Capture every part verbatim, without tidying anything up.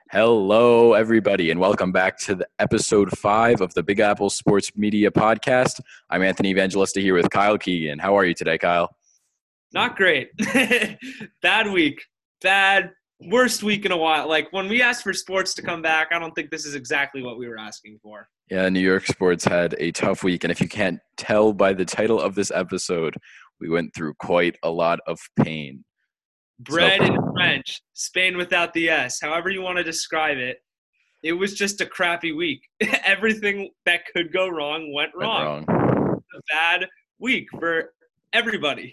Hello, everybody, and welcome back to the episode five of the Big Apple Sports Media Podcast. I'm Anthony Evangelista here with Kyle Keegan. How are you today, Kyle? Not great. Bad week. Bad, worst week in a while. Like, when we asked for sports to come back, I don't think this is exactly what we were asking for. Yeah, New York sports had a tough week, and if you can't tell by the title of this episode, we went through quite a lot of pain. Bread So- in French, Spain without the S, however you want to describe it. It was just a crappy week. Everything that could go wrong went Went wrong. wrong. A bad week for everybody.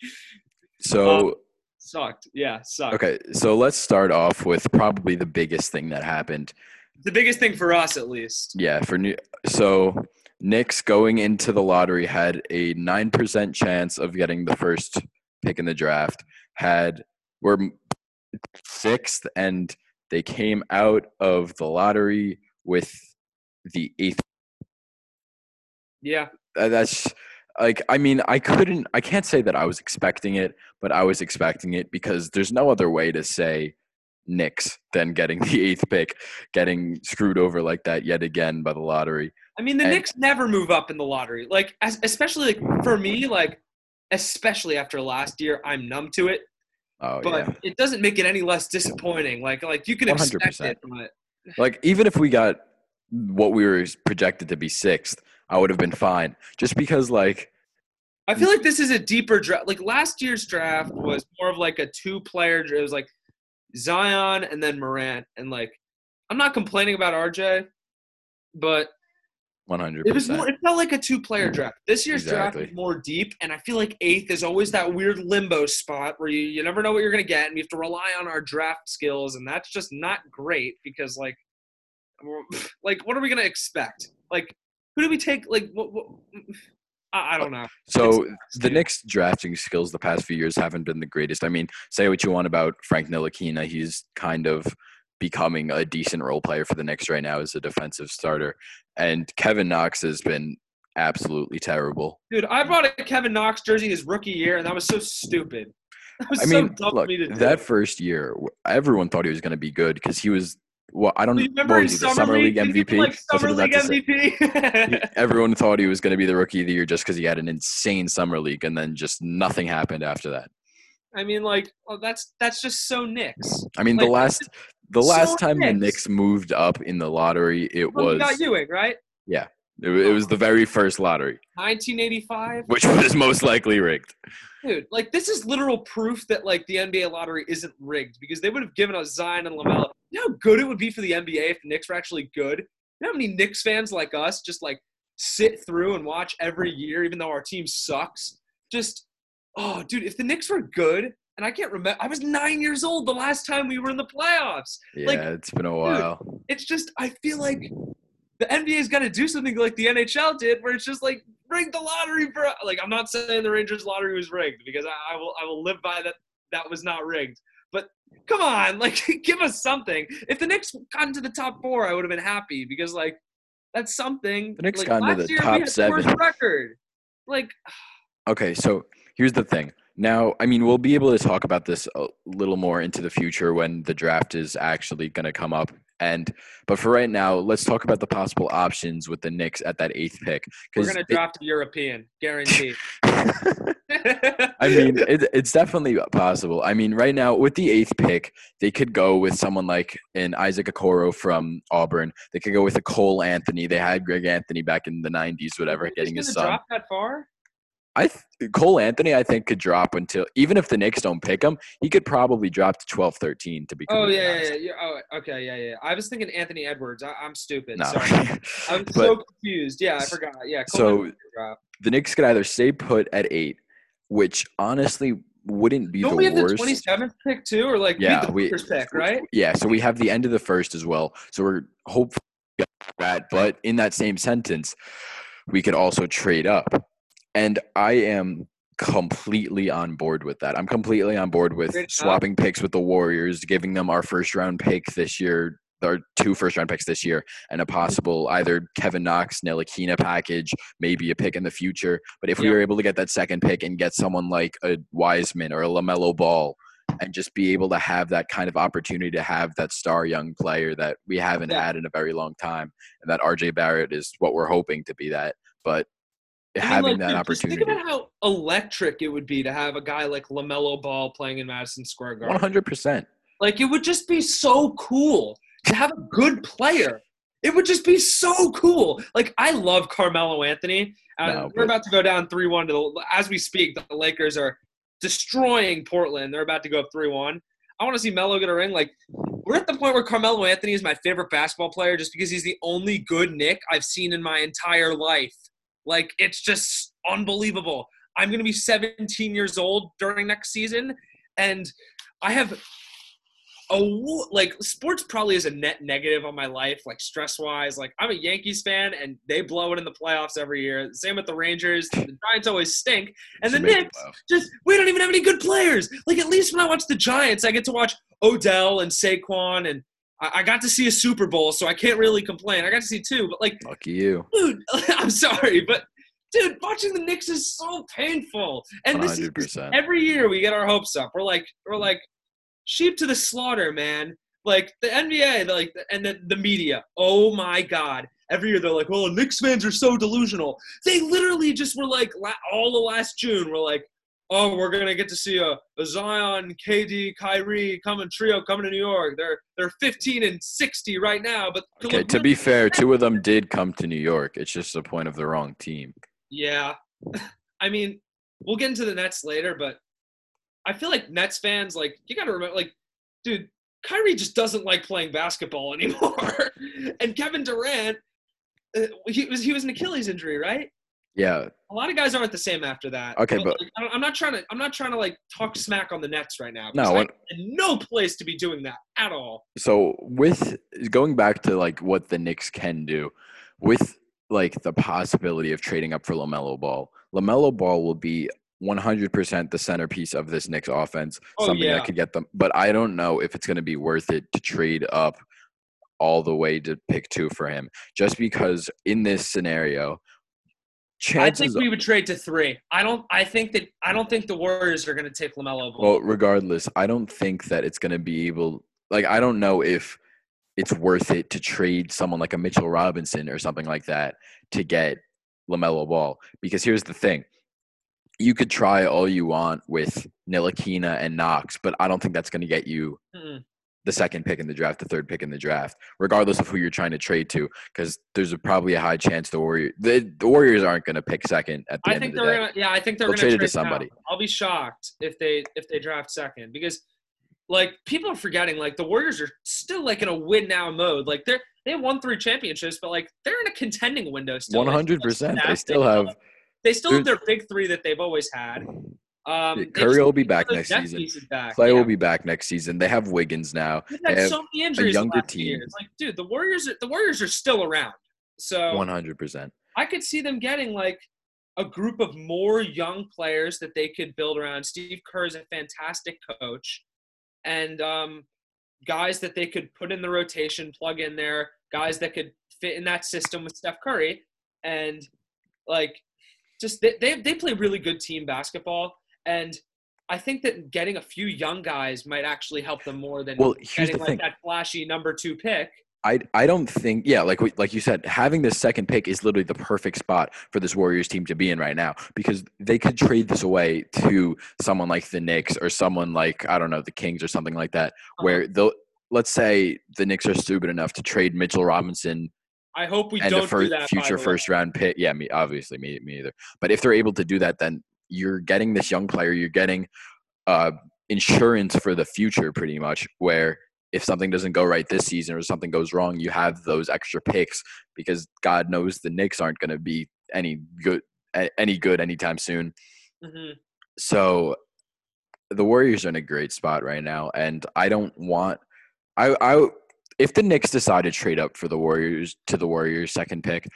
So, Um, sucked. Yeah, sucked. okay, so let's start off with probably the biggest thing that happened. The biggest thing for us, at least. Yeah, for new. So, Knicks going into the lottery had a nine percent chance of getting the first pick in the draft. Had were sixth, and they came out of the lottery with the eighth. Yeah. Uh, That's like, I mean, I couldn't, I can't say that I was expecting it, but I was expecting it because there's no other way to say Knicks than getting the eighth pick, getting screwed over like that yet again by the lottery. I mean, the And- Knicks never move up in the lottery. Like, as, especially like for me, like, especially after last year, I'm numb to it. Oh But yeah, it doesn't make it any less disappointing. Like, like you can one expect hundred percent. it, but like even if we got what we were projected to be sixth, I would have been fine. Just because, like, I feel like this is a deeper draft. Like last year's draft was more of like a two-player. It was like Zion and then Morant, and like I'm not complaining about R J, but one hundred it was more. percent. It felt like a two-player draft. This year's draft Exactly. is more deep, and I feel like eighth is always that weird limbo spot where you, you never know what you're gonna get, and we have to rely on our draft skills, and that's just not great because like, like what are we gonna expect? Like, who do we take? Like, what? what I, I don't know. So It's- the Knicks drafting skills the past few years haven't been the greatest. I mean, say what you want about Frank Ntilikina, he's kind of becoming a decent role player for the Knicks right now as a defensive starter. And Kevin Knox has been absolutely terrible. Dude, I bought a Kevin Knox jersey his rookie year, and that was so stupid. That was I mean, so dumb look, for me to do. that first year, everyone thought he was going to be good because he was, well, I don't You know, remember what in was he, the Summer, Summer League Didn't he M V P? win, like That's what I Summer was about League to say. M V P. Everyone thought he was going to be the rookie of the year just because he had an insane summer league, and then just nothing happened after that. I mean, like, well, that's that's just so Knicks. I mean, the Like, last the so last time the Knicks. Knicks moved up in the lottery, it Well, you was got Ewing, right? it, wa- it was the very first lottery, nineteen eighty-five. which was most likely rigged. Dude, like, this is literal proof that, like, the N B A lottery isn't rigged because they would have given us Zion and LaMelo. You know how good it would be for the N B A if the Knicks were actually good? You know how many Knicks fans like us just, like, sit through and watch every year even though our team sucks? Just, oh, dude, if the Knicks were good, and I can't remember – I was nine years old the last time we were in the playoffs. Yeah, Like, it's been a while. It's just – I feel like the N B A's got to do something like the N H L did where it's just, like, rig the lottery for – like, I'm not saying the Rangers lottery was rigged because I, I will I will live by that that was not rigged. But come on, like, give us something. If the Knicks got into the top four, I would have been happy because, like, that's something. The Knicks like, got into last the year, top we had the worst seven. record. Like, Okay, so here's the thing. Now, I mean, we'll be able to talk about this a little more into the future when the draft is actually going to come up. And but for right now, let's talk about the possible options with the Knicks at that eighth pick. we're 'Cause going to it- draft a European, guaranteed. I mean, it, it's definitely possible. I mean, right now with the eighth pick, they could go with someone like an Isaac Okoro from Auburn. They could go with a Cole Anthony. They had Greg Anthony back in the nineties, whatever, He's getting his gonna son. drop that far? I th- Cole Anthony, I think, could drop until even if the Knicks don't pick him, he could probably drop to twelve, thirteen. To be Oh completely yeah, yeah, honest. yeah, yeah. Oh, okay, yeah, yeah. I was thinking Anthony Edwards. I, I'm stupid. No. Sorry. I'm But- so confused. Yeah, I forgot. Yeah. Cole So- Anthony drop. The Knicks could either stay put at eight, which honestly wouldn't be Don't the we have worst. the twenty-seventh pick too, or like Yeah, we have the we- first pick, right? Yeah, so we have the end of the first as well. So we're hopefully that, but in that same sentence, we could also trade up. And I am completely on board with that. I'm completely on board with Trade up. swapping picks with the Warriors, giving them our first round pick this year, or two first round picks this year, and a possible either Kevin Knox, Ntilikina package, maybe a pick in the future. But if we Yeah. were able to get that second pick and get someone like a Wiseman or a LaMelo Ball, and just be able to have that kind of opportunity to have that star young player that we haven't Yeah. had in a very long time. And that R J Barrett is what we're hoping to be that. But I mean, having like, that dude, opportunity. Just think about how electric it would be to have a guy like LaMelo Ball playing in Madison Square Garden. one hundred percent. Like, it would just be so cool to have a good player. It would just be so cool. Like, I love Carmelo Anthony. Uh, No, we're but- about to go down three one. To the, as we speak, the Lakers are destroying Portland. They're about to go up three one. I want to see Melo get a ring. Like, we're at the point where Carmelo Anthony is my favorite basketball player just because he's the only good Knick I've seen in my entire life. Like, it's just unbelievable. I'm going to be seventeen years old during next season, and I have – Oh, like sports probably is a net negative on my life, like stress wise. Like I'm a Yankees fan and they blow it in the playoffs every year. Same with the Rangers. The Giants always stink. And the Should make the Knicks, playoffs. just we don't even have any good players. Like at least when I watch the Giants, I get to watch Odell and Saquon, and I, I got to see a Super Bowl, so I can't really complain. I got to see two, but like, Lucky you. dude, I'm sorry, but dude, watching the Knicks is so painful. And this one is hundred percent. every year we get our hopes up. We're like, we're like. Sheep to the slaughter, man. Like the N B A, like and the, the media. Oh my God! Every year they're like, "Well, Knicks fans are so delusional." They literally just were like, all the last June, we're like, "Oh, we're gonna get to see a, a Zion, K D, Kyrie coming trio coming to New York. They're they're fifteen and sixty right now." But Okay, to be fair, two of them did come to New York. It's just the point of the wrong team. Yeah, I mean, we'll get into the Nets later, but. I feel like Nets fans, like, you got to remember, like, dude, Kyrie just doesn't like playing basketball anymore. And Kevin Durant, uh, he was he was an Achilles injury, right? Yeah. A lot of guys aren't the same after that. Okay, but like, I don't- I'm not trying to I'm not trying to like talk smack on the Nets right now. No, because what- I'm in no place to be doing that at all. so with going back to like what the Knicks can do, with like the possibility of trading up for LaMelo Ball, LaMelo Ball will be one hundred percent the centerpiece of this Knicks offense, Oh, something yeah. that could get them. But I don't know if it's going to be worth it to trade up all the way to pick two for him, just because in this scenario, I chances. think we would trade to three. I don't. I think that I don't think the Warriors are going to take LaMelo Ball. Well, regardless, I don't think that it's going to be able. Like, I don't know if it's worth it to trade someone like a Mitchell Robinson or something like that to get LaMelo Ball. Because here's the thing. You could try all you want with Ntilikina and Knox, but I don't think that's going to get you Mm-mm. the second pick in the draft, the third pick in the draft, regardless of who you're trying to trade to, because there's a, probably a high chance the Warriors the, the Warriors aren't going to pick second at the I end think of the they're day. gonna. Yeah, I think they're They'll gonna trade trade it to somebody. now. I'll be shocked if they if they draft second because, like, people are forgetting like the Warriors are still like in a win now mode. Like they're they won three championships, but like they're in a contending window still. One hundred percent. They Steph, still have. They still have their big three that they've always had. Um, they Curry just will be need back those next depth season. pieces back. Clay Yeah. will be back next season. They have Wiggins now. They've They had have so many injuries younger the last few team. years. Like, dude, the Warriors are the Warriors are still around. So One hundred percent. I could see them getting like a group of more young players that they could build around. Steve Kerr is a fantastic coach, and um, guys that they could put in the rotation, plug in there, guys that could fit in that system with Steph Curry, and like just they they, they play really good team basketball, and I think that getting a few young guys might actually help them more than Well, here's getting the like thing. that flashy number two pick. I I don't think yeah like we, like you said, having this second pick is literally the perfect spot for this Warriors team to be in right now, because they could trade this away to someone like the Knicks or someone like, I don't know, the Kings or something like that, where they'll let's say the Knicks are stupid enough to trade Mitchell Robinson I hope we and don't a first, do that. by future the way. first round pick. Yeah, me obviously me me either. But if they're able to do that, then you're getting this young player. You're getting uh, insurance for the future, pretty much. Where if something doesn't go right this season or something goes wrong, you have those extra picks, because God knows the Knicks aren't going to be any good any good anytime soon. Mhm. So the Warriors are in a great spot right now, and I don't want I I if the Knicks decide to trade up for the Warriors to the Warriors second pick,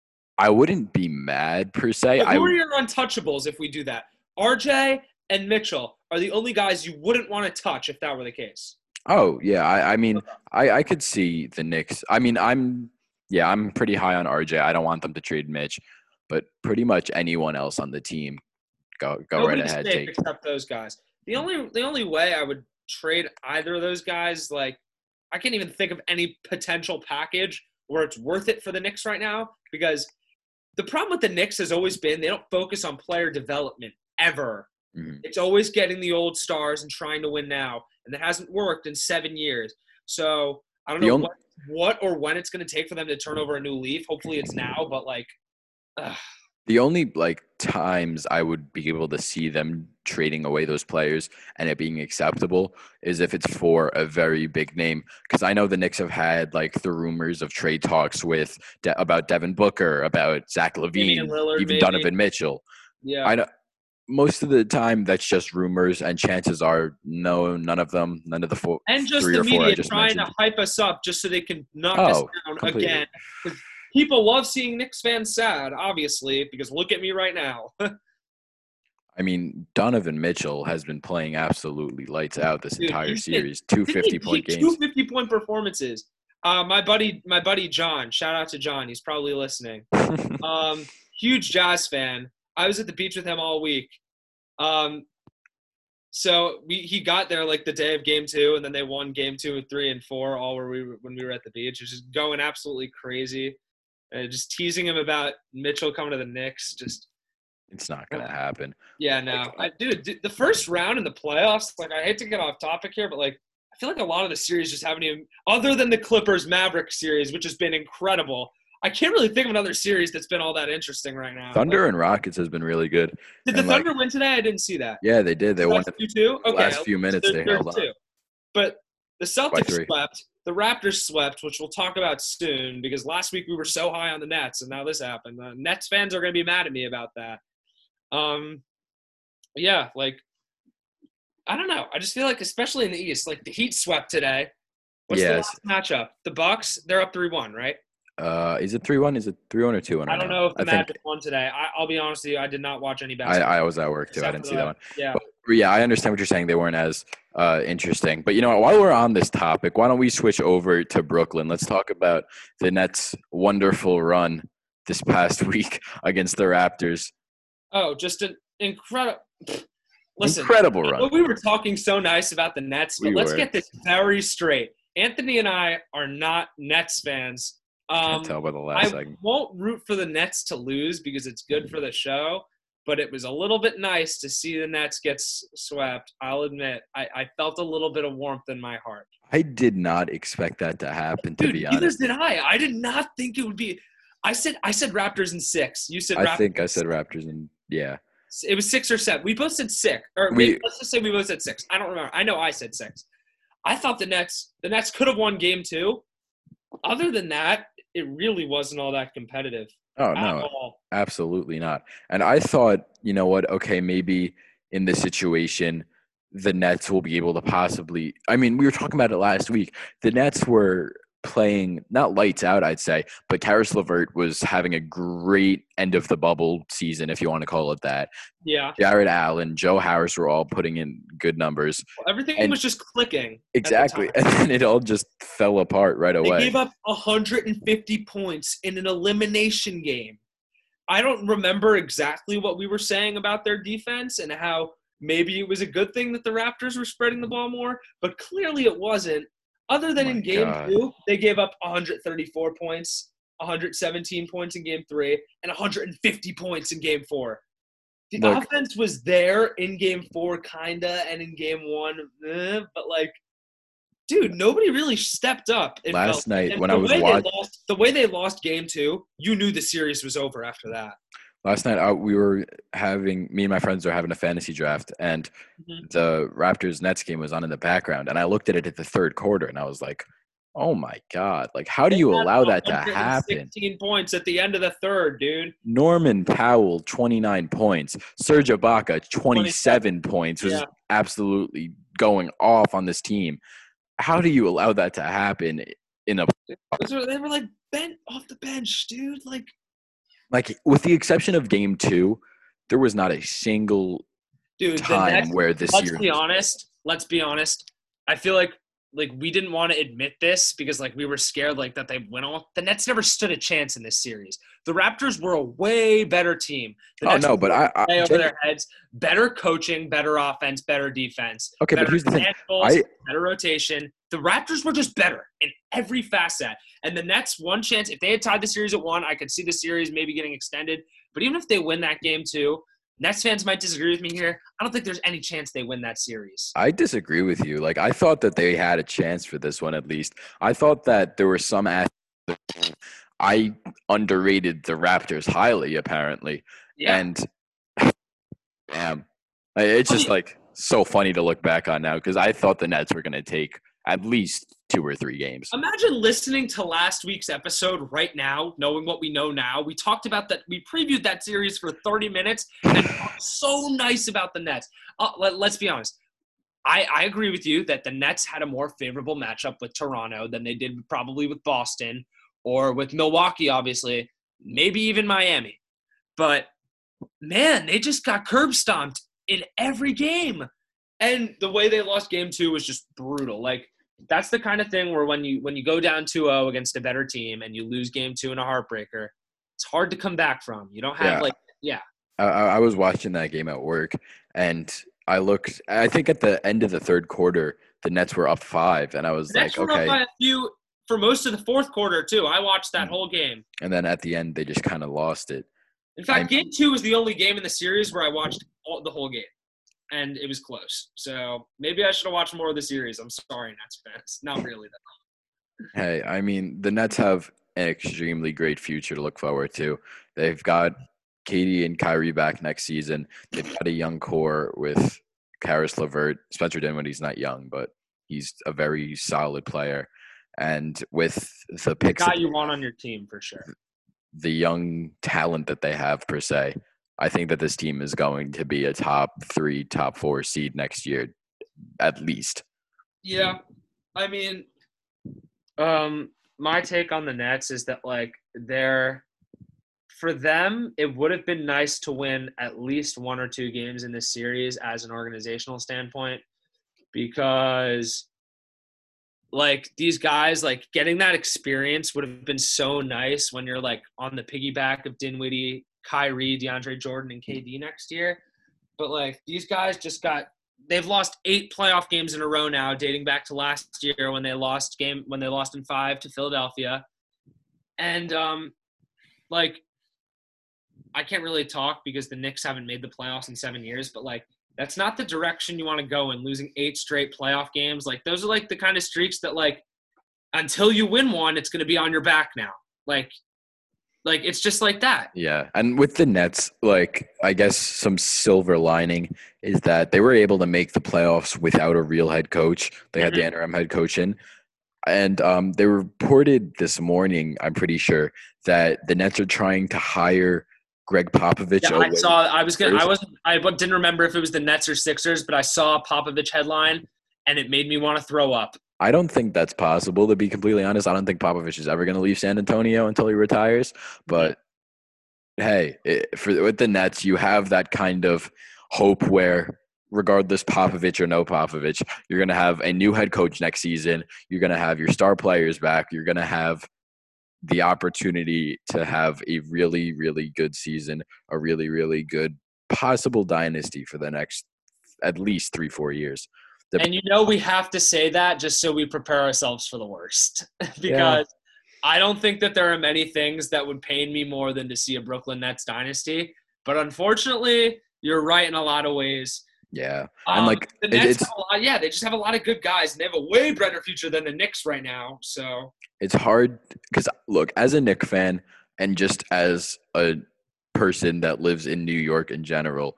I wouldn't be mad per se. But I who are your untouchables if we do that? R J and Mitchell are the only guys you wouldn't want to touch if that were the case. oh yeah, I, I mean I, I could see the Knicks. I mean I'm yeah I'm pretty high on R J. I don't want them to trade Mitch, but pretty much anyone else on the team, go go Nobody's right ahead. safe Take except those guys. The only the only way I would trade either of those guys. Like, I can't even think of any potential package where it's worth it for the Knicks right now, because the problem with the Knicks has always been they don't focus on player development ever. Mm-hmm. It's always getting the old stars and trying to win now, and that hasn't worked in seven years. So I don't The know only- what, what or when it's going to take for them to turn over a new leaf. Hopefully it's now, but like, ugh. The only like times I would be able to see them trading away those players and it being acceptable is if it's for a very big name. Because I know the Knicks have had like the rumors of trade talks with De- about Devin Booker, about Zach LaVine, Lillard, even maybe. Donovan Mitchell. Yeah. I know most of the time that's just rumors, and chances are no, none of them, none of the four, And just three the or four I media just trying mentioned. to hype us up just so they can knock us Oh, down completely. again. 'Cause people love seeing Knicks fans sad, obviously, because look at me right now. I mean, Donovan Mitchell has been playing absolutely lights out this Dude, entire he's been- series. Two fifty-point Two games. fifty-point performances. Uh, my buddy, my buddy John. Shout out to John. He's probably listening. Um, huge Jazz fan. I was at the beach with him all week. Um, so we he got there like the day of game two, and then they won game two and three and four all where we were, when we were at the beach. It was just going absolutely crazy. Uh, just teasing him about Mitchell coming to the Knicks. Just It's not going to happen. yeah, no, I, dude, dude, the first round in the playoffs. Like, I hate to get off topic here, but like, I feel like a lot of the series just haven't even, other than the Clippers Maverick series, which has been incredible. I can't really think of another series that's been all that interesting right now. Thunder Like, and Rockets has been really good. did the and, like, Thunder win today? I didn't see that. Yeah, they did. They won That's the two two. Okay, last few minutes. they're- They they're held on. two. But the Celtics three. swept. The Raptors swept, which we'll talk about soon, because last week we were so high on the Nets, and now this happened. Uh, Nets fans are going to be mad at me about that. Um, yeah, like, I don't know. I just feel like, especially in the East, like the Heat swept today. What's Yes. the last matchup? The Bucks, they're up three one, right? Uh, is it three one? Is it three one or two one? I don't know if the I think Magic won today. I, I'll be honest with you, I did not watch any I, basketball. I was at work too. I except didn't for see that one. Yeah. But yeah, I understand what you're saying. They weren't as uh, interesting. But you know what? While we're on this topic, why don't we switch over to Brooklyn? Let's talk about the Nets' wonderful run this past week against the Raptors. Oh, just an incredible. Listen, Incredible run. we were talking so nice about the Nets, but We let's were. get this very straight. Anthony and I are not Nets fans. Um, Can't tell by the last I segment. won't root for the Nets to lose because it's good for the show, but it was a little bit nice to see the Nets get s- swept. I'll admit, I, I felt a little bit of warmth in my heart. I did not expect that to happen, to Dude, be neither honest. did I. I did not think it would be. I said I said Raptors in six. You said I Raptors think I in said Raptors, and yeah. It was six or seven. We both said six. Or We- maybe, let's just say we both said six. I don't remember. I know I said six. I thought the Nets the Nets could have won game two. Other than that, it really wasn't all that competitive Oh, at no. all. Absolutely not. And I thought, you know what? Okay, maybe in this situation, the Nets will be able to possibly. I mean, we were talking about it last week. The Nets were playing not lights out, I'd say, but Karis LeVert was having a great end of the bubble season, if you want to call it that. Yeah. Jared Allen, Joe Harris were all putting in good numbers. Everything And- was just clicking. at the Exactly. time. And then it all just fell apart right They away. gave up one hundred fifty points in an elimination game. I don't remember exactly what we were saying about their defense and how maybe it was a good thing that the Raptors were spreading the ball more, but clearly it wasn't. Other than Oh in my game God. two, they gave up one hundred thirty-four points, one hundred seventeen points in game three, and one hundred fifty points in game four. The Look- offense was there in game four, kinda, and in game one, eh, but like, dude, nobody really stepped up. it Last felt. night And when the I was way they watch- lost, the way they lost game two, you knew the series was over after that. Last night, I, we were having me and my friends were having a fantasy draft, and Mhm. the Raptors Nets game was on in the background. And I looked at it at the third quarter, and I was like, "Oh my god! Like, how do you They had allow that to one hundred happen?" sixteen points at the end of the third, dude. Norman Powell, twenty-nine points. Serge Ibaka, twenty-seven points, was Yeah. absolutely going off on this team. How do you allow that to happen in a Those were- They were like bent off the bench, dude. Like, like, with the exception of game two, there was not a single dude, the time Nets, where this let's year. be honest. Let's be honest. I feel like like we didn't want to admit this because like we were scared like that they went off. The Nets never stood a chance in this series. The Raptors were a way better team. The Oh Nets no, were but I, I way over Jay- their heads. Better coaching, better offense, better defense. Okay, but better here's the thing. handles, I- better rotation. The Raptors were just better in every facet. And the Nets, one chance, if they had tied the series at one, I could see the series maybe getting extended. But even if they win that game too, Nets fans might disagree with me here. I don't think there's any chance they win that series. I disagree with you. Like, I thought that they had a chance for this one at least. I thought that there were some aspects. I underrated the Raptors highly, apparently. Yeah. And, damn, it's just like so funny to look back on now because I thought the Nets were going to take at least two or three games. Imagine listening to last week's episode right now, knowing what we know now. We talked about that. We previewed that series for thirty minutes and so nice about the Nets. Uh, let, let's be honest. I, I agree with you that the Nets had a more favorable matchup with Toronto than they did probably with Boston or with Milwaukee, obviously, maybe even Miami. But, man, they just got curb stomped in every game. And the way they lost game two was just brutal. Like, that's the kind of thing where when you when you go down two oh against a better team and you lose game two in a heartbreaker, it's hard to come back from. You don't have, Yeah. like, yeah. I, I was watching that game at work, and I looked. I think at the end of the third quarter, the Nets were up five, and I was The Nets like, were up okay. by a few for most of the fourth quarter, too. I watched that Mm. whole game. And then at the end, they just kind of lost it. In fact, I'm- game two was the only game in the series where I watched all, the whole game, and it was close. So maybe I should have watched more of the series. I'm sorry, Nets fans. Not really, though. Hey, I mean, the Nets have an extremely great future to look forward to. They've got Katie and Kyrie back next season. They've got a young core with Karis LeVert. Spencer Dinwiddie's not young, but he's a very solid player. And with the The picks, guy you want on your team, for sure. the young talent that they have per se, I think that this team is going to be a top three, top four seed next year, at least. Yeah, I mean, um, my take on the Nets is that like they're for them, it would have been nice to win at least one or two games in this series as an organizational standpoint, because like these guys, like getting that experience would have been so nice when you're like on the piggyback of Dinwiddie, Kyrie, DeAndre Jordan, and K D next year. But like these guys just got they've lost eight playoff games in a row now, dating back to last year when they lost game when they lost in five to Philadelphia. And um like I can't really talk because the Knicks haven't made the playoffs in seven years, but like that's not the direction you want to go in, losing eight straight playoff games. Like those are like the kind of streaks that like until you win one, it's going to be on your back now. Like Like, it's just like that. Yeah. And with the Nets, like, I guess some silver lining is that they were able to make the playoffs without a real head coach. They had the Mhm. interim head coach in. And um, they reported this morning, I'm pretty sure, that the Nets are trying to hire Greg Popovich. Yeah, I away. saw. I was gonna. I Sixers. wasn't. I didn't remember if it was the Nets or Sixers, but I saw a Popovich headline, and it made me want to throw up. I don't think that's possible, to be completely honest. I don't think Popovich is ever going to leave San Antonio until he retires. But, hey, it, for with the Nets, you have that kind of hope where regardless Popovich or no Popovich, you're going to have a new head coach next season. You're going to have your star players back. You're going to have the opportunity to have a really, really good season, a really, really good possible dynasty for the next at least three, four years. The- And you know we have to say that just so we prepare ourselves for the worst. because Yeah. I don't think that there are many things that would pain me more than to see a Brooklyn Nets dynasty. But unfortunately, you're right in a lot of ways. Yeah. Um, And, like, the it- Nets it's- have a lot, yeah, they just have a lot of good guys, and they have a way brighter future than the Knicks right now. So It's hard because, look, as a Knicks fan and just as a person that lives in New York in general,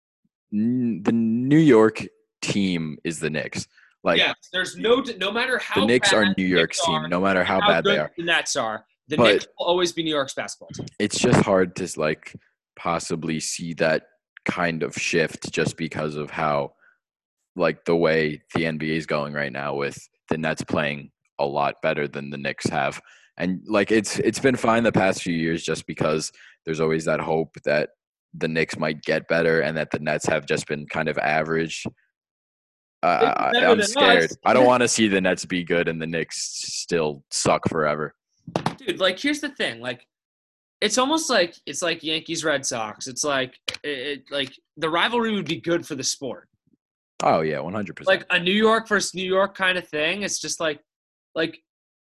n- the New York team is the Knicks. Like, yes, there's no no matter how the Knicks bad are the New York's Knicks team, are, no matter how, how bad good they are. the Nets are. The But- Knicks will always be New York's basketball team. It's just hard to, like, possibly see that kind of shift just because of how, like, the way the N B A is going right now with the Nets playing a lot better than the Knicks have. And, like, it's it's been fine the past few years just because there's always that hope that the Knicks might get better and that the Nets have just been kind of average. I, They'd be I, better I'm than scared. us. I don't want to see the Nets be good and the Knicks still suck forever. Dude, like here's the thing, like it's almost like it's like Yankees Red Sox. It's like it, it like the rivalry would be good for the sport. Oh yeah, one hundred percent. Like a New York versus New York kind of thing. It's just like like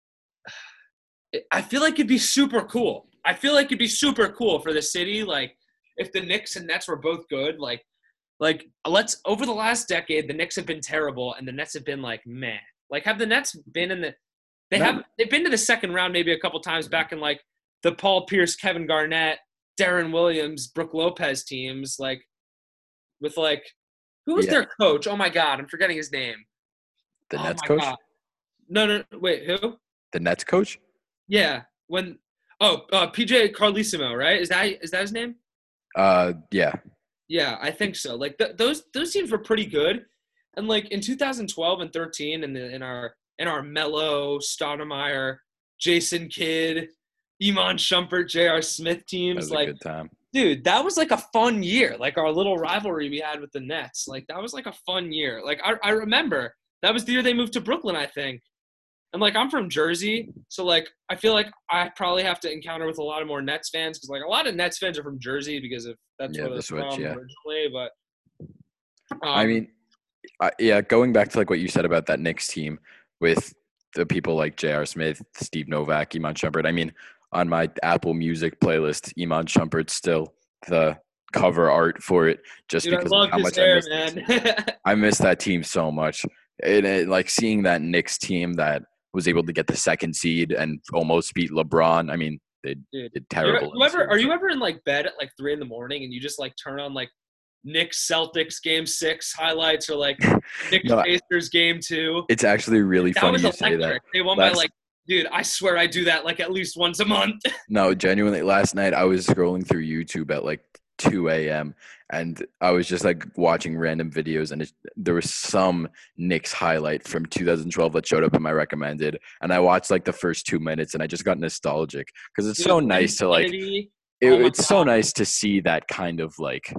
I feel like it'd be super cool. I feel like it'd be super cool for the city like if the Knicks and Nets were both good, like like let's over the last decade the Knicks have been terrible and the Nets have been like meh. Like have the Nets been in the They No. have they've been to the second round maybe a couple times back in like the Paul Pierce, Kevin Garnett, Darren Williams, Brooke Lopez teams, like with like who was Yeah. their coach? Oh my god, I'm forgetting his name. The oh Nets my coach? God. No, no, wait, who? The Nets coach? Yeah, when oh uh, P J Carlesimo, right? Is that is that his name? Uh, yeah. Yeah, I think so. Like th- those those teams were pretty good, and like in two thousand twelve and thirteen, in the in our in our Mello, Stoudemire, Jason Kidd, Iman Shumpert, J R. Smith That teams, was a like good time. dude, that was like a fun year. Like our little rivalry we had with the Nets, like that was like a fun year. Like I I remember that was the year they moved to Brooklyn, I think. And like I'm from Jersey, so like I feel like I probably have to encounter with a lot of more Nets fans because like a lot of Nets fans are from Jersey because of that's Yeah, where the they're switch, from yeah. originally. But um, I mean, I, yeah, going back to like what you said about that Knicks team with the people like J R. Smith, Steve Novak, Iman Shumpert. I mean, on my Apple Music playlist, Iman Shumpert's still the cover art for it just dude, I because love of how his much hair, I miss man. that team. I miss that team so much. And it, like seeing that Knicks team that was able to get the second seed and almost beat LeBron. I mean, they Dude, did you're, terrible. in you the ever are series. you ever in like bed at like three in the morning and you just like turn on like Knicks Celtics game six highlights or like Knicks No, Pacers game two? it's actually really That funny was you electric. say that. They won by Last, like, dude. I swear I do that like at least once a month. no, genuinely, last night I was scrolling through YouTube at like two a.m. and I was just like watching random videos, and it, there was some Knicks highlight from two thousand twelve that showed up in my recommended, and I watched like the first two minutes, and I just got nostalgic because it's Dude, so nice to like. Kennedy, It, oh my it's so God. nice to see that kind of like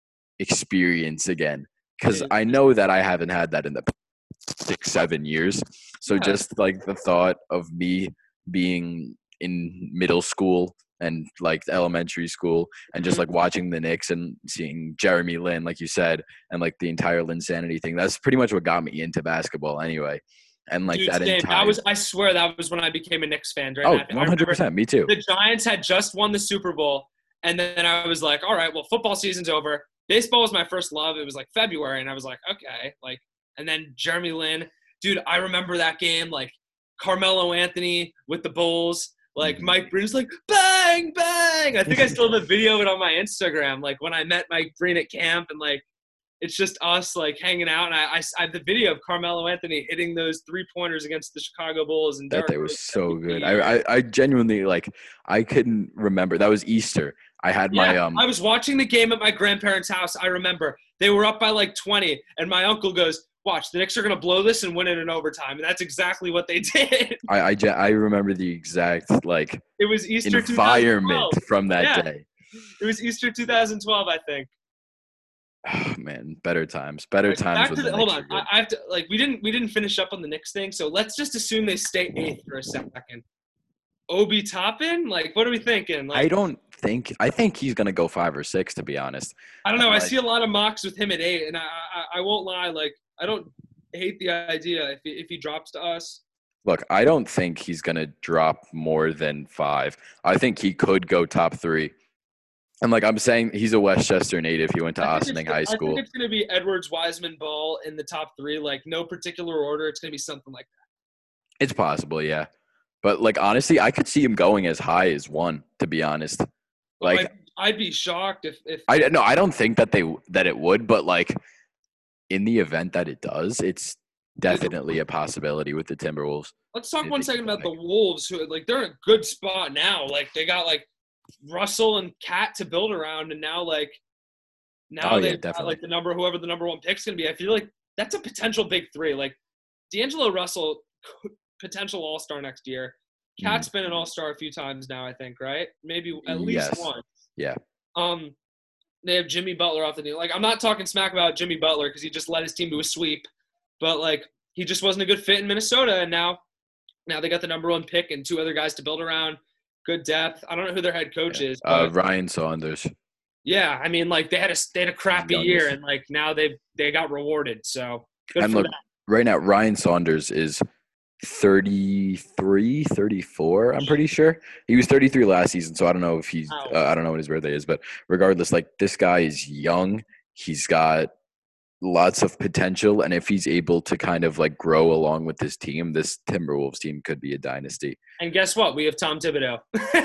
experience again because Dude. I know that I haven't had that in the six seven years. So Yeah. just like the thought of me being in middle school and like elementary school and just Mhm. like watching the Knicks and seeing Jeremy Lin, like you said, and like the entire Linsanity thing. That's pretty much what got me into basketball anyway. And like Dude, that same. entire That was I swear that was when I became a Knicks fan. Right oh, now. I one hundred remember percent. Me too. the Giants had just won the Super Bowl, and then I was like, all right, well, football season's over. Baseball was my first love. It was like February, and I was like, okay, like, and then Jeremy Lin, dude, I remember that game, like Carmelo Anthony with the Bulls, like Mhm. Mike Breen's like bang bang. I think I still have a video of it on my Instagram, like when I met Mike Breen at camp, and like it's just us like hanging out, and I, I, I have the video of Carmelo Anthony hitting those three pointers against the Chicago Bulls, and That Derrick day was Rose so M V P. good. I, I, I genuinely like I couldn't remember. That was Easter. I had my Yeah, um I was watching the game at my grandparents' house. I remember they were up by like twenty, and my uncle goes, "Watch, the Knicks are gonna blow this and win it in overtime," and that's exactly what they did. I, I, ge- I remember the exact like It was Easter environment twenty twelve. from that Yeah. day. It was Easter twenty twelve, I think. Oh, man, better times, better Like, times back when to the the, hold Knicks on, were I, good. I have to like we didn't we didn't finish up on the Knicks thing, so let's just assume they stay eighth for a second. Obi Toppin, like what are we thinking? Like I don't think I think he's gonna go five or six, to be honest. I don't know. I Like- see a lot of mocks with him at eight, and I I, I won't lie, like I don't hate the idea if he, if he drops to us. Look, I don't think he's gonna drop more than five. I think he could go top three. And like I'm saying, he's a Westchester native. He went to I think, Ossining it's, High I School. think it's going to be Edwards, Wiseman, Ball in the top three, like no particular order. It's going to be something like that. It's possible, yeah. But like honestly, I could see him going as high as one. To be honest, like I'd, I'd be shocked if if I no, I don't think that they that it would, but like in the event that it does, it's definitely a possibility with the Timberwolves. let's talk If one they second get about the back. Wolves, who like they're in a good spot now. Like they got like Russell and Cat to build around, and now like now Oh, yeah, they've got definitely. like the number whoever the number one pick's going to be. I feel like that's a potential big three. Like D'Angelo Russell, could- potential All Star next year. Cat's Mm. been an All Star a few times now, I think, right? Maybe at least Yes. one. Yeah. Um, they have Jimmy Butler off the deal. Like, I'm not talking smack about Jimmy Butler because he just led his team to a sweep. but like he just wasn't a good fit in Minnesota, and now now they got the number one pick and two other guys to build around. Good depth. I don't know who their head coach Yeah. is, Uh, but Ryan Saunders. yeah, I mean, like they had a they had a crappy Youngest. year, and like now they they got rewarded. So good And for look, them. right now, Ryan Saunders is thirty-three, thirty-four, I'm pretty sure. He was thirty-three last season, so I don't know if he's Wow. uh, I don't know what his birthday is, but regardless, like this guy is young. He's got lots of potential, and if he's able to kind of like grow along with this team, this Timberwolves team could be a dynasty. And guess what? We have Tom Thibodeau.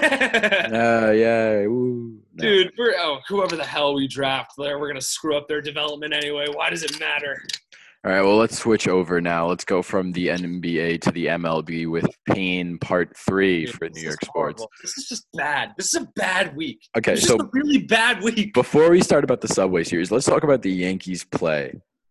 Uh, yeah. Ooh, no. Dude, we're, oh, whoever the hell we draft, there we're gonna screw up their development anyway. Why does it matter? All right, well, let's switch over now. Let's go from the N B A to the M L B with Pain Part three Dude, for this New is York sports. horrible. This is just bad. This is a bad week. Okay, It's so just a really bad week. before we start about the Subway Series, let's talk about the Yankees play.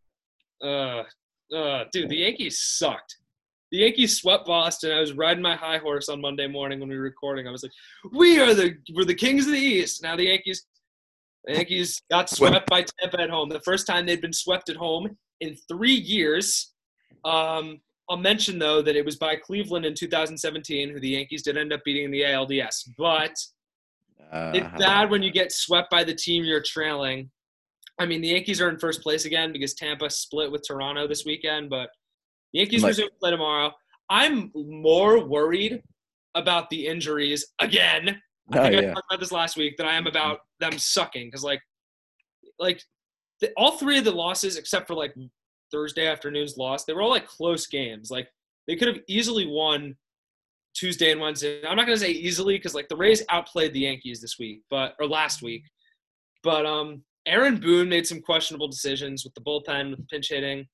Uh, uh, dude, the Yankees sucked. The Yankees swept Boston. I was riding my high horse on Monday morning when we were recording. I was like, "We are the we're the kings of the East." Now the Yankees, the Yankees got swept by Tampa at home. The first time they'd been swept at home in three years. Um, I'll mention though that it was by Cleveland in two thousand seventeen, who the Yankees did end up beating in the A L D S. But Uh, it's bad when you get swept by the team you're trailing. I mean, the Yankees are in first place again because Tampa split with Toronto this weekend, but the Yankees Like- resume play tomorrow. I'm more worried about the injuries again. I Oh, think I yeah. talked about this last week than I am about them sucking because, like, like the, all three of the losses, except for like Thursday afternoon's loss, they were all like close games. Like they could have easily won Tuesday and Wednesday. I'm not gonna say easily because like the Rays outplayed the Yankees this week, but or last week. But um, Aaron Boone made some questionable decisions with the bullpen, with pinch hitting.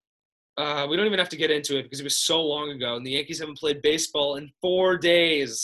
Uh, we don't even have to get into it because it was so long ago, and the Yankees haven't played baseball in four days.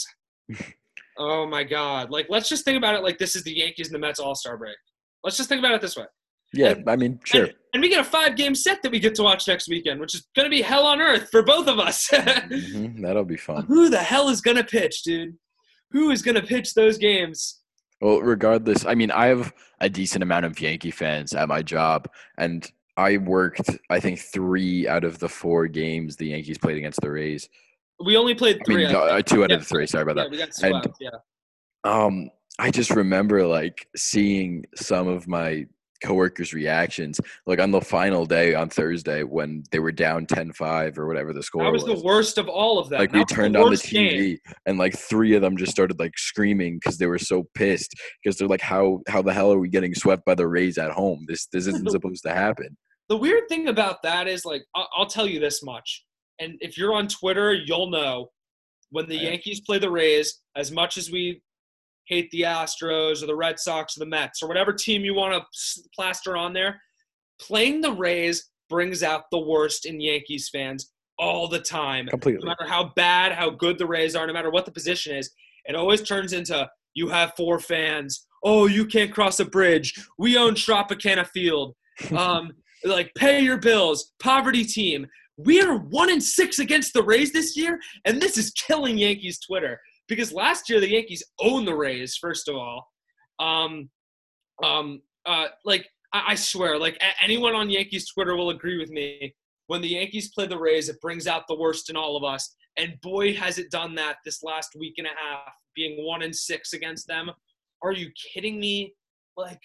Oh my God! Like, let's just think about it like this is the Yankees and the Mets All-Star break. Let's just think about it this way. Yeah, And- I mean, sure. And, and we get a five-game set that we get to watch next weekend, which is going to be hell on earth for both of us. Mhm, that'll be fun. Who the hell is going to pitch, dude? Who is going to pitch those games? Well, regardless, I mean, I have a decent amount of Yankee fans at my job, and I worked, I think, three out of the four games the Yankees played against the Rays. We only played I three. mean, I no, think. uh, two out Yeah. of the three. Sorry about Yeah, that. we got And- swept. Yeah. Um, I just remember like seeing some of my coworkers' reactions, like on the final day on Thursday when they were down ten five or whatever the score That was the worst of all of them. Like That we was turned on the worst T V game. and like three of them just started like screaming because they were so pissed because they're like, how how the hell are we getting swept by the Rays at home? This this isn't supposed to happen. The weird thing about that is, like, I'll, I'll tell you this much, and if you're on Twitter, you'll know when the Yeah. Yankees play the Rays, as much as we hate the Astros or the Red Sox or the Mets or whatever team you want to plaster on there, playing the Rays brings out the worst in Yankees fans all the time. No Completely. matter how bad, how good the Rays are, no matter what the position is, it always turns into, you have four fans. Oh, you can't cross a bridge. We own Tropicana Field. Um, like, pay your bills. Poverty team. We are one and six against the Rays this year, and this is killing Yankees Twitter. Because last year the Yankees owned the Rays, first of all. Um, um, uh, like, I, I swear, like, a- anyone on Yankees Twitter will agree with me. When the Yankees play the Rays, it brings out the worst in all of us. And boy, has it done that this last week and a half, being one and six against them. Are you kidding me? Like,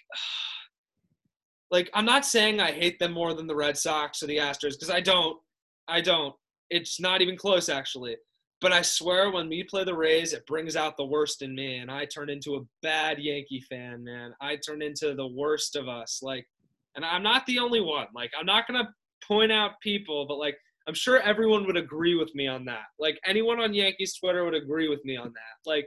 like I'm not saying I hate them more than the Red Sox or the Astros, because I don't. I don't. It's not even close, actually. But I swear when we play the Rays, it brings out the worst in me, and I turn into a bad Yankee fan, man. I turn into the worst of us. Like, and I'm not the only one. Like, I'm not going to point out people, but, like, I'm sure everyone would agree with me on that. Like, anyone on Yankees Twitter would agree with me on that. Like,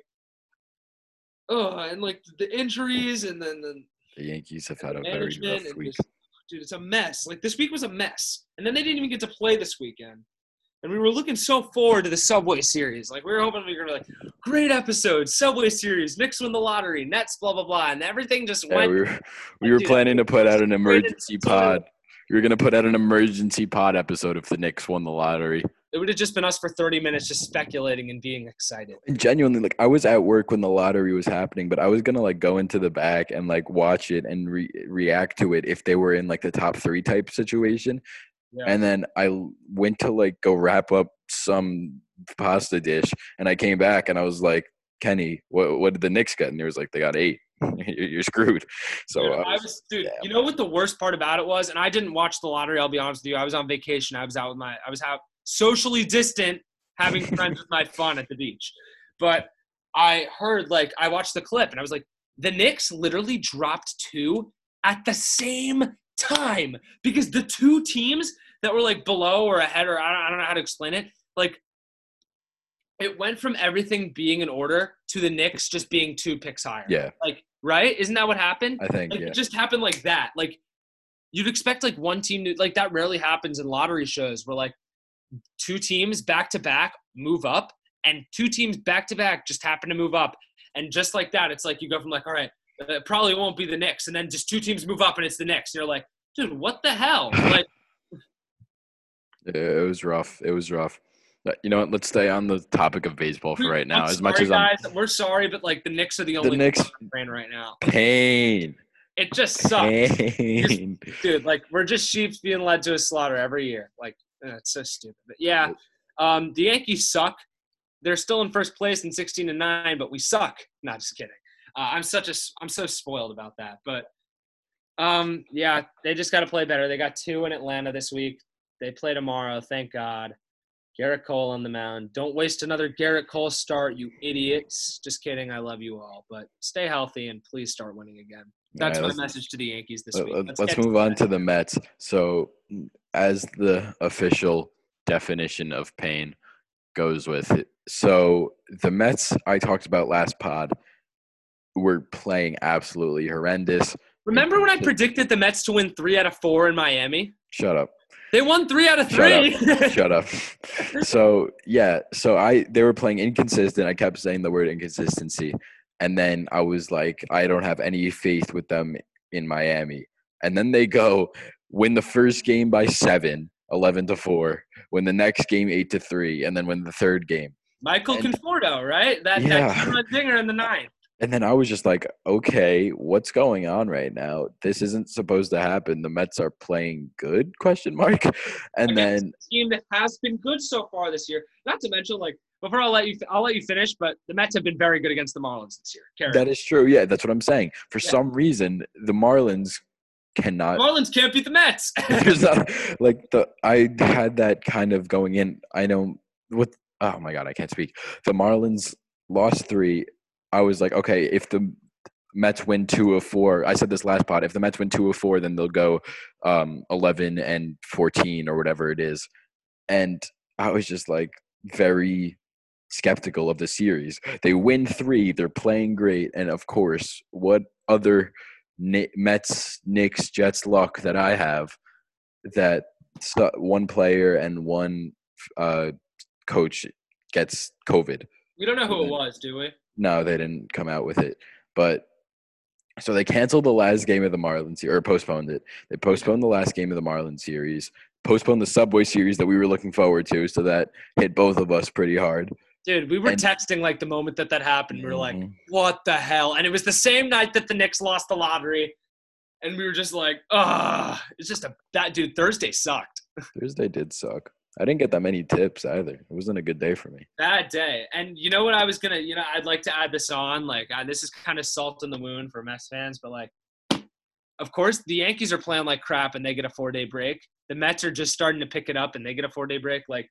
oh, and, like, the injuries and then the The Yankees have had a very management rough and week. just, dude, it's a mess. Like, this week was a mess. And then they didn't even get to play this weekend. And we were looking so forward to the Subway Series. Like, we were hoping we were going to, like, great episode, Subway Series, Knicks win the lottery, Nets, blah, blah, blah. And everything just Yeah, went. we were we were Dude, planning to put out an emergency Minnesota. pod. We were gonna put out an emergency pod episode if the Knicks won the lottery. It would have just been us for thirty minutes just speculating and being excited. And genuinely, like I was at work when the lottery was happening, but I was gonna like go into the back and like watch it and re- react to it if they were in like the top three type situation. Yeah. And then I l- went to like go wrap up some pasta dish, and I came back and I was like, Kenny, what what did the Knicks get? And he was like, they got eight. You're you're screwed. So Dude, I I was, was, dude. yeah, You know what the worst part about it was, and I didn't watch the lottery. I'll be honest with you. I was on vacation. I was out with my, I was out socially distant, having friends with my fun at the beach. But I heard, like, I watched the clip, and I was like, the Knicks literally dropped two at the same time because the two teams that were like below or ahead, or I don't, I don't know how to explain it, like. It went from everything being in order to the Knicks just being two picks higher. yeah, Like, right? Isn't that what happened? I think Like, yeah. it just happened like that. Like, you'd expect like one team to, like that rarely happens in lottery shows where like two teams back to back move up and two teams back to back just happen to move up. And just like that, it's like you go from like, all right, it probably won't be the Knicks. And then just two teams move up and it's the Knicks. And you're like, dude, what the hell? Like, It was rough. It was rough. But you know what? Let's stay on the topic of baseball for right now. I'm As sorry, much as I'm guys, we're sorry, but like the Knicks are the the only Knicks fan right now. pain, It just sucks. pain. Dude, like we're just sheeps being led to a slaughter every year. Like uh, it's so stupid. But yeah, um, the Yankees suck. They're still in first place in sixteen and nine, but we suck. Not just kidding. Uh, I'm such a I'm so spoiled about that. But um, yeah, they just got to play better. They got two in Atlanta this week. They play tomorrow. Thank God. Garrett Cole on the mound. Don't waste another Garrett Cole start, you idiots. Just kidding. I love you all. But stay healthy and please start winning again. That's All my right, let's- message to the Yankees this Let- week. let- Let's, Let's get move to on that. to the Mets. So, as the official definition of pain goes with it, so the Mets I talked about last pod were playing absolutely horrendous. Remember when I predicted the Mets to win three out of four in Miami? Shut up. They won three out of Shut three. Shut up. So yeah, so I they were playing inconsistent. I kept saying the word inconsistency, and then I was like, I don't have any faith with them in Miami. And then they go win the first game by seven, eleven to four. Win the next game eight to three, and then win the third game. Michael And- Conforto, right? That Yeah. that two-run dinger in the ninth. And then I was just like, okay, what's going on right now? This isn't supposed to happen. The Mets are playing good? Question mark. And Against then a team that has been good so far this year. Not to mention, like before I'll let you, I'll let you finish. But the Mets have been very good against the Marlins this year. Carry that on. is true. Yeah, that's what I'm saying. For Yeah. some reason, the Marlins cannot. Marlins can't beat the Mets. There's not like the I had that kind of going in. I know what. Oh my god, I can't speak. The Marlins lost three. I was like, okay, if the Mets win two of four, I said this last pod. If the Mets win two of four, then they'll go um, eleven and fourteen or whatever it is. And I was just like very skeptical of the series. They win three, they're playing great, and of course, what other Mets, Knicks, Jets luck that I have that one player and one uh, coach gets COVID. We don't know who it was, do we? No, they didn't come out with it. But so they canceled the last game of the Marlins series, or postponed it. They postponed the last game of the Marlins series, postponed the Subway series that we were looking forward to. So that hit both of us pretty hard. Dude, we were And- texting like the moment that that happened. We were like, Mhm. what the hell? And it was the same night that the Knicks lost the lottery. And we were just like, ah, it's just a that dude. Thursday sucked. Thursday did suck. I didn't get that many tips either. It wasn't a good day for me. Bad day. And you know what I was going to, you know, I'd like to add this on. Like, uh, this is kind of salt in the wound for Mets fans. But, like, of course, the Yankees are playing like crap and they get a four-day break. The Mets are just starting to pick it up and they get a four-day break. Like,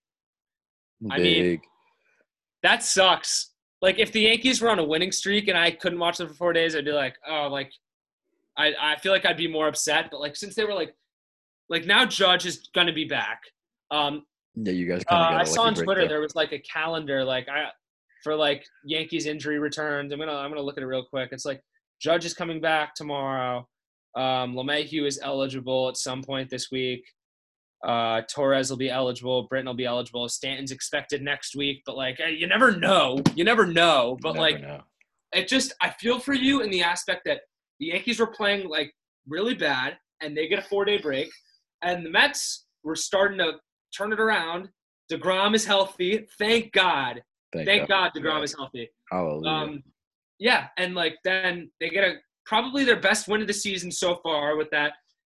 I mean, Big. that sucks. Like, if the Yankees were on a winning streak and I couldn't watch them for four days, I'd be like, oh, like, I, I feel like I'd be more upset. But, like, since they were, like, like now Judge is going to be back. Um, Yeah, you guys kind of Uh, got I a saw on lucky break Twitter there. there was like a calendar like I for like Yankees injury returns. I'm gonna I'm gonna look at it real quick. It's like Judge is coming back tomorrow. Um, LeMahieu is eligible at some point this week. Uh, Torres will be eligible. Britton will be eligible. Stanton's expected next week. But like eh, you never know. You never know. But Never like know. it just I feel for you in the aspect that the Yankees were playing like really bad and they get a four day break, and the Mets were starting to turn it around. DeGrom is healthy. Thank God. Thank, Thank God God. DeGrom is healthy. Hallelujah. Um, yeah, and like then they get a probably their best win of the season so far with that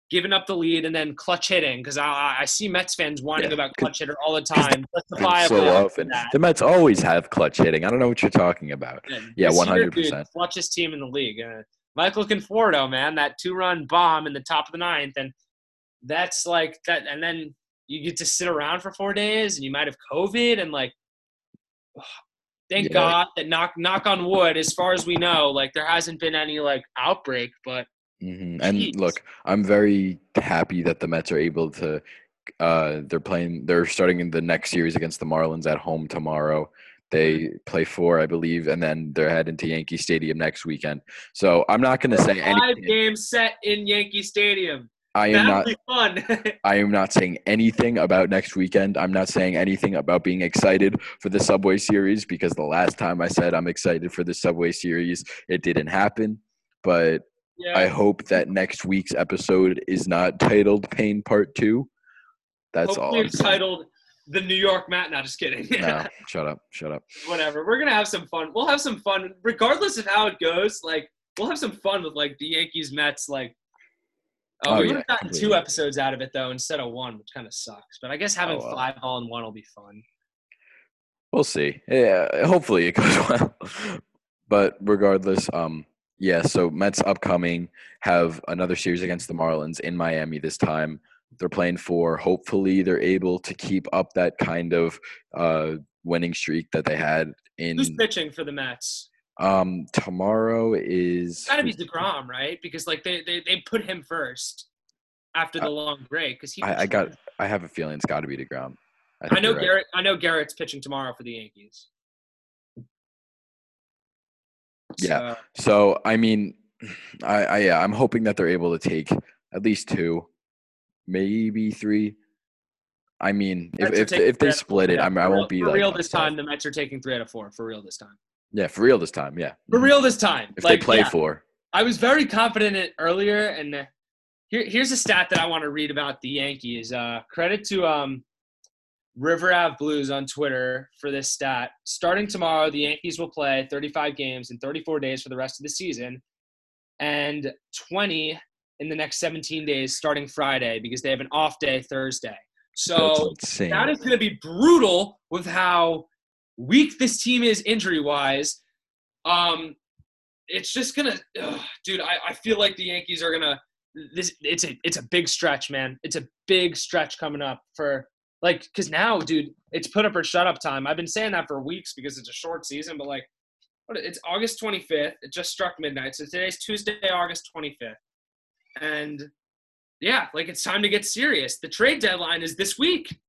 giving up the lead and then clutch hitting, because I, I see Mets fans whining Yeah, about clutch hitter all the time. So Justifiably often. that. The Mets always have clutch hitting. I don't know what you're talking about. And Yeah, this one year, hundred dude, percent. clutchest team in the league. Uh, Michael Conforto, man, that two-run bomb in the top of the ninth, and that's like that. And then you get to sit around for four days, and you might have COVID, and like, thank Yeah. God that knock knock on wood, as far as we know, like there hasn't been any like outbreak, but. hmm Jeez. And look, I'm very happy that the Mets are able to. Uh, they're playing. They're starting in the next series against the Marlins at home tomorrow. They play four, I believe, and then they're heading to Yankee Stadium next weekend. So I'm not going to say Five anything. games set in Yankee Stadium. I am That'll not. be fun. I am not saying anything about next weekend. I'm not saying anything about being excited for the Subway Series, because the last time I said I'm excited for the Subway Series, it didn't happen. But yeah. I hope that next week's episode is not titled Pain Part Two. That's Hopefully all I'm it's saying. titled The New York Matt. No, just kidding. No, shut up. Shut up. Whatever. We're going to have some fun. We'll have some fun regardless of how it goes. Like, we'll have some fun with, like, the Yankees, Mets. Like, oh, Oh, we would yeah, have gotten completely. two episodes out of it, though, instead of one, which kind of sucks. But I guess having Oh, well. five all in one will be fun. We'll see. Yeah, hopefully it goes well. But regardless, um, yeah, so Mets upcoming have another series against the Marlins in Miami this time. They're playing four. Hopefully they're able to keep up that kind of uh, winning streak that they had in Who's pitching for the Mets? um tomorrow is It's got to be DeGrom, right? Because, like, they, they, they put him first after the long break. Because he I, I pitched got first. I have a feeling it's got to be DeGrom. I, think know you're right. Garrett. I know Garrett's pitching tomorrow for the Yankees. Yeah. So, So I mean, I, I yeah, I'm hoping that they're able to take at least two, maybe three. I mean, if Mets are if, taking if they three out of split four. it, Yeah, I'm, I for real- won't be for like real this upset. time. The Mets are taking three out of four for real this time. Yeah, for real this time. Yeah. For real this time. If like, they play yeah, four. I was very confident in it earlier, and uh, here here's a stat that I want to read about the Yankees. Uh, credit to um, River Ave Blues on Twitter for this stat. Starting tomorrow, the Yankees will play thirty-five games in thirty-four days for the rest of the season, and twenty in the next seventeen days starting Friday, because they have an off day Thursday. So That's insane. that is going to be brutal with how weak this team is injury-wise. Um, it's just gonna, ugh, dude. I, I feel like the Yankees are gonna. This it's a it's a big stretch, man. It's a big stretch coming up for like because now, dude, it's put up or shut up time. I've been saying that for weeks because it's a short season, but like, what? It's August twenty-fifth. It just struck midnight, so today's Tuesday, August twenty-fifth, and yeah, like it's time to get serious. The trade deadline is this week,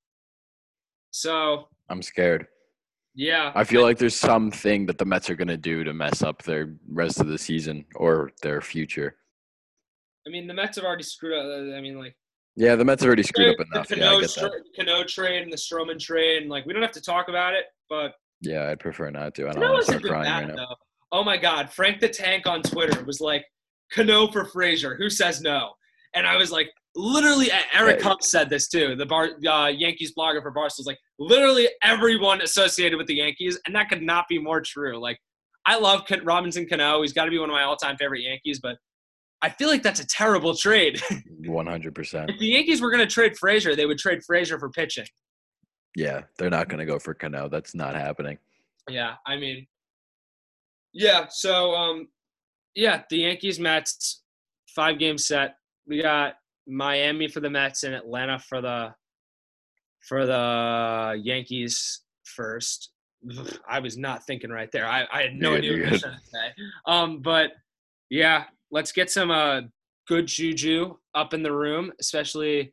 so I'm scared. yeah. I feel like there's something that the Mets are going to do to mess up their rest of the season or their future. I mean, the Mets have already screwed up. I mean, like. Yeah, the Mets already screwed up The enough. Cano, Yeah, I get that. Cano trade and the Stroman trade, and like we don't have to talk about it, but Yeah, I'd prefer not to. I don't Cano want to hasn't start been crying bad right now. though. Oh my God, Frank the Tank on Twitter was like, Cano for Frazier. Who says no? And I was like, literally, Eric Hey. Huff said this too. The Bar, uh, Yankees blogger for Barstool was like, literally everyone associated with the Yankees, and that could not be more true. Like, I love Ken, Robinson Cano. He's got to be one of my all-time favorite Yankees, but I feel like that's a terrible trade. one hundred percent. If the Yankees were going to trade Frazier, they would trade Frazier for pitching. Yeah, they're not going to go for Cano. That's not happening. Yeah, I mean, yeah. So, um, yeah, the Yankees Mets five game set. We got Miami for the Mets and Atlanta for the for the Yankees first. I was not thinking right there. I, I had no You're idea good, what I was you're trying to say. Um, but yeah, let's get some uh good juju up in the room, especially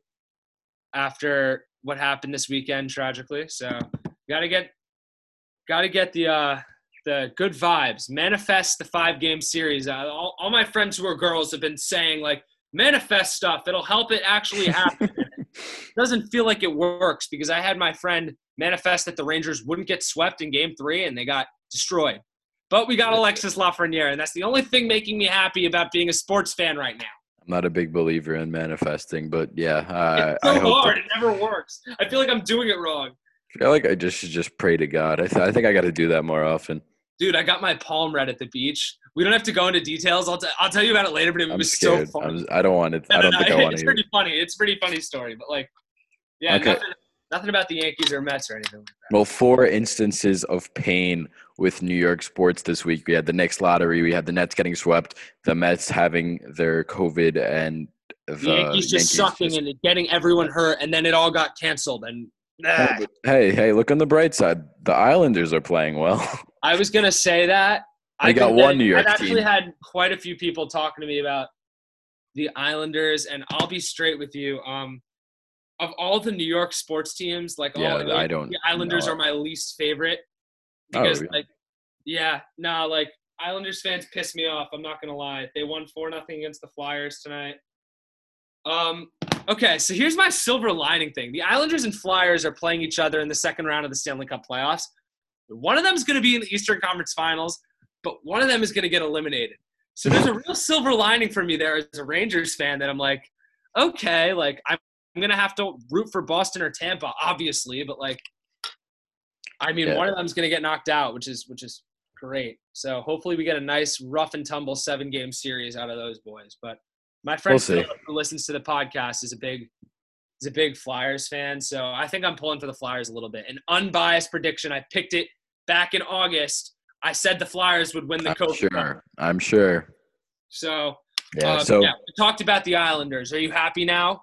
after what happened this weekend tragically. So gotta get gotta get the uh the good vibes. Manifest the five game series. Uh, all, all my friends who are girls have been saying like manifest stuff. It'll help it actually happen. It doesn't feel like it works because I had my friend manifest that the Rangers wouldn't get swept in game three and they got destroyed. But we got Alexis Lafreniere, and that's the only thing making me happy about being a sports fan right now. I'm not a big believer in manifesting, but yeah, uh, It's so I hope hard. that- It never works. I feel like I'm doing it wrong. I feel like I just should just pray to God. I, th- I think I got to do that more often. Dude, I got my palm read at the beach. We don't have to go into details. I'll, t- I'll tell you about it later, but it I'm was scared. so funny. I'm, I don't want it. No, I no, don't no, think I want it's to hear. pretty funny. It's a pretty funny story, but like, yeah, Okay. nothing, nothing about the Yankees or Mets or anything like that. Well, four instances of pain with New York sports this week. We had the Knicks lottery. We had the Nets getting swept. The Mets having their COVID and the, The Yankees just Yankees sucking just- and getting everyone hurt, and then it all got canceled. And Hey, ah. but- hey, hey, look on the bright side. The Islanders are playing well. I was gonna say that. They I've got been one getting- New York I've actually team. had quite a few people talking to me about the Islanders, and I'll be straight with you. Um, of all the New York sports teams, like Yeah, all, I don't the Islanders know. are my least favorite Oh, because, really? like, yeah, no, like Islanders fans piss me off. I'm not gonna lie. They won four nothing against the Flyers tonight. Um, okay, so here's my silver lining thing. The Islanders and Flyers are playing each other in the second round of the Stanley Cup playoffs. One of them is going to be in the Eastern Conference Finals, but one of them is going to get eliminated. So there's a real silver lining for me there as a Rangers fan that I'm like, okay, like I'm going to have to root for Boston or Tampa, obviously, but like, I mean, Yeah. one of them is going to get knocked out, which is which is great. So hopefully we get a nice rough and tumble seven game series out of those boys. But my friend We'll see. Philip, who listens to the podcast, is a big is a big Flyers fan. So I think I'm pulling for the Flyers a little bit. An unbiased prediction. I picked it back in August. I said the Flyers would win the I'm Coke Cup. sure. I'm sure. So Yeah. uh, so yeah, we talked about the Islanders. Are you happy now?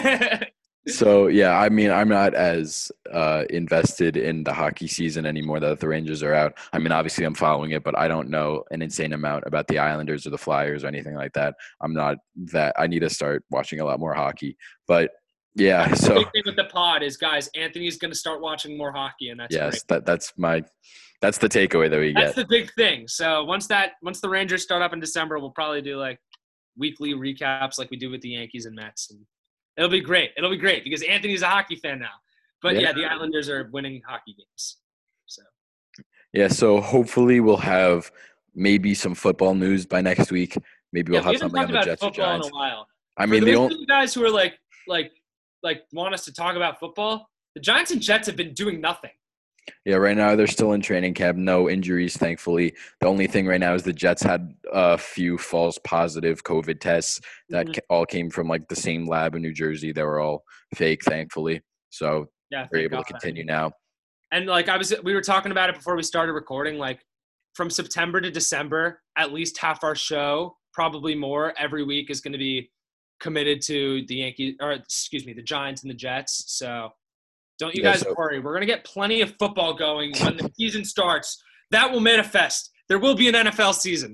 So yeah, I mean, I'm not as uh, invested in the hockey season anymore that the Rangers are out. I mean, obviously I'm following it, but I don't know an insane amount about the Islanders or the Flyers or anything like that. I'm not that. I need to start watching a lot more hockey. But yeah, The so big thing with the pod is, guys, Anthony's going to start watching more hockey, and that's yes, great. that that's my that's the takeaway that we That's get. the big thing. So once that once the Rangers start up in December, we'll probably do like weekly recaps like we do with the Yankees and Mets, and it'll be great. It'll be great because Anthony's a hockey fan now. But yeah, Yeah. the Islanders are winning hockey games. So Yeah, so hopefully we'll have maybe some football news by next week. Maybe we'll yeah, we have haven't something on talked the about Jets or football in Giants. a while. I For mean, the those only of you guys who are like like like want us to talk about football, the Giants and Jets have been doing nothing. Yeah, right now they're still in training camp. No injuries, thankfully. The only thing right now is the Jets had a few false positive COVID tests that Mhm. ca- all came from like the same lab in New Jersey. They were all fake, thankfully. So Yeah, we're thank able God. to continue now. And like I was, we were talking about it before we started recording. Like from September to December, at least half our show, probably more, every week is going to be committed to the Yankees, or excuse me, the Giants and the Jets. So don't you Yeah, guys so- worry. We're going to get plenty of football going when the season starts. That will manifest. There will be an N F L season.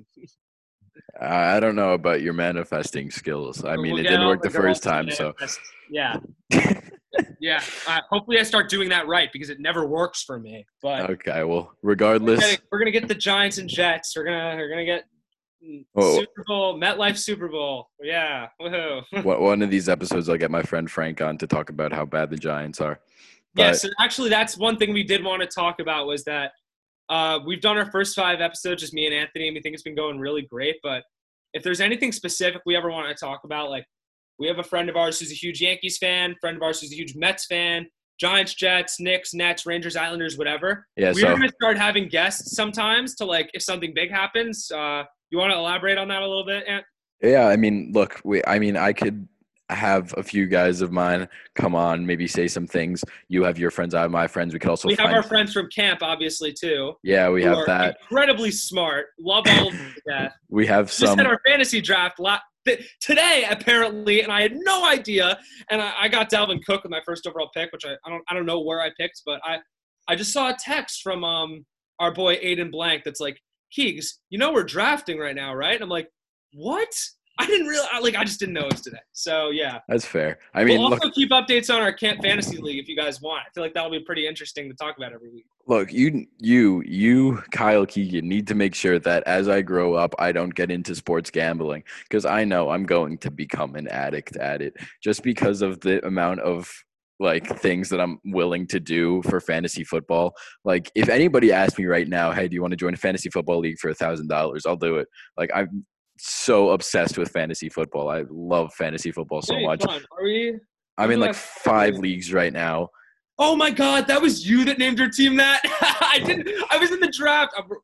I I don't know about your manifesting skills. I mean, We'll it get didn't all work the the girls first to time, so manifest. Yeah. Yeah. Uh, hopefully I start doing that right because it never works for me. But okay. Well, we're regardless, gonna, we're gonna get the Giants and Jets. We're gonna we're gonna get mm, Oh. Super Bowl, MetLife Super Bowl. Yeah. Woohoo. one one of these episodes, I'll get my friend Frank on to talk about how bad the Giants are. Yeah, But- so actually that's one thing we did want to talk about was that uh, we've done our first five episodes, just me and Anthony, and we think it's been going really great. But if there's anything specific we ever want to talk about, like we have a friend of ours who's a huge Yankees fan, friend of ours who's a huge Mets fan, Giants, Jets, Knicks, Nets, Rangers, Islanders, whatever. Yeah, We're so going to start having guests sometimes to like if something big happens. Uh, you want to elaborate on that a little bit, Ant? yeah, I mean, look, we, I mean, I could have a few guys of mine come on, maybe say some things. You have your friends, I have my friends. We could also We have find, our friends from camp, obviously, too. yeah, we who have are that. Incredibly smart. Love all of them to death. We have Just some. had our fantasy draft la- th- today, apparently, and I had no idea. And I, I got Dalvin Cook with my first overall pick, which I, I don't I don't know where I picked, but I I just saw a text from um our boy Aiden Blank that's like, Keegs, you know we're drafting right now, right? And I'm like, what? I didn't realize. Like, I just didn't know it was today. So yeah. That's fair. I mean, we'll look, also keep updates on our camp fantasy league if you guys want. I feel like that'll be pretty interesting to talk about every week. look, you, you, you, Kyle Keegan, need to make sure that as I grow up, I don't get into sports gambling because I know I'm going to become an addict at it just because of the amount of like things that I'm willing to do for fantasy football. Like, if anybody asked me right now, hey, do you want to join a fantasy football league for a thousand dollars? I'll do it. Like, I'm so obsessed with fantasy football. I love fantasy football so Hey, much. fun. Are we? I'm in like That's- five leagues right now. Oh my God, that was you that named your team that. I didn't. I was in the draft. I'm-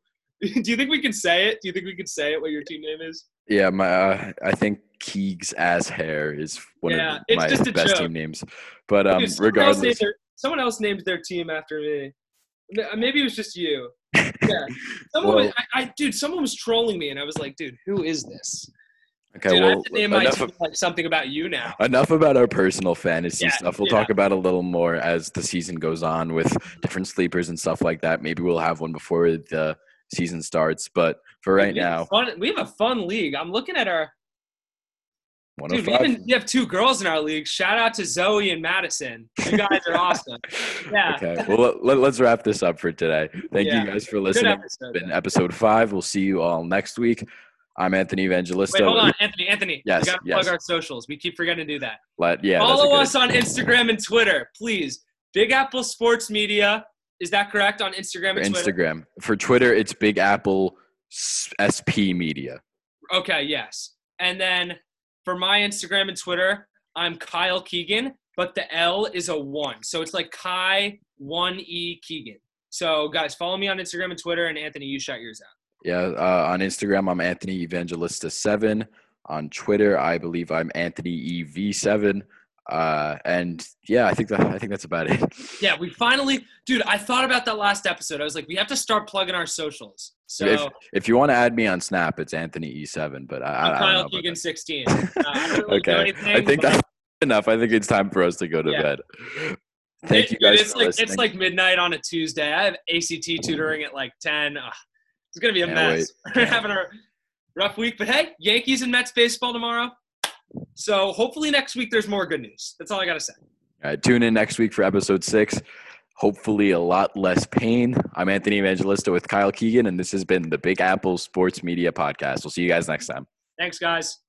Do you think we can say it? Do you think we can say it? What your team name is? Yeah, my uh, I think Keegs Ass Hair is one Yeah, of it's my just a best joke. team names. But um, Dude, someone else named regardless, their, someone else named their team after me. Maybe it was just you. Yeah. Someone well, was, I, I, dude, someone was trolling me, and I was like, dude, who is this? okay, Dude, I well, have to name my enough team of, like something about you now. enough about our personal fantasy Yeah, stuff. We'll yeah. talk about a little more as the season goes on with different sleepers and stuff like that. Maybe we'll have one before the season starts. But for right Dude, we have now, fun, we have a fun league. I'm looking at our dude. We one oh five. even we have two girls in our league. Shout out to Zoe and Madison. You guys are awesome. Yeah. Okay, well, let, let's wrap this up for today. Thank Yeah. you guys for Good listening. episode. It's been episode five. We'll see you all next week. I'm Anthony Evangelista. Wait, hold on, Anthony. Anthony, Yes, we gotta yes. plug our socials. We keep forgetting to do that. Let, yeah, that's a Follow good us on Instagram and Twitter, please. Big Apple Sports Media. Is that correct on Instagram for and Twitter? Instagram. For Twitter, it's Big Apple S P Media. Okay, yes. And then for my Instagram and Twitter, I'm Kyle Keegan, but the L is a one. So it's like Kai one E Keegan. So guys, follow me on Instagram and Twitter, and Anthony, you shout yours out. Yeah, uh, on Instagram, I'm Anthony Evangelista seven. On Twitter, I believe I'm Anthony E V seven. Uh, and yeah, I think that I think that's about it. Yeah, we finally, dude. I thought about that last episode. I was like, we have to start plugging our socials. So if if you want to add me on Snap, it's Anthony E seven. But I, I, I'm I don't know Kyle about Keegan that. sixteen. Uh, I don't really know Okay, anything, I think but- that's enough. I think it's time for us to go to Yeah. bed. Thank It- you guys dude, it's for like listening. it's like midnight on a Tuesday. I have A C T tutoring at like ten. Ugh, it's gonna be a Can't mess. We're having a rough week, but hey, Yankees and Mets baseball tomorrow. So hopefully next week there's more good news. That's all I gotta say. All right, tune in next week for episode six. Hopefully a lot less pain. I'm Anthony Evangelista with Kyle Keegan, and this has been the Big Apple Sports Media Podcast. We'll see you guys next time. Thanks, guys.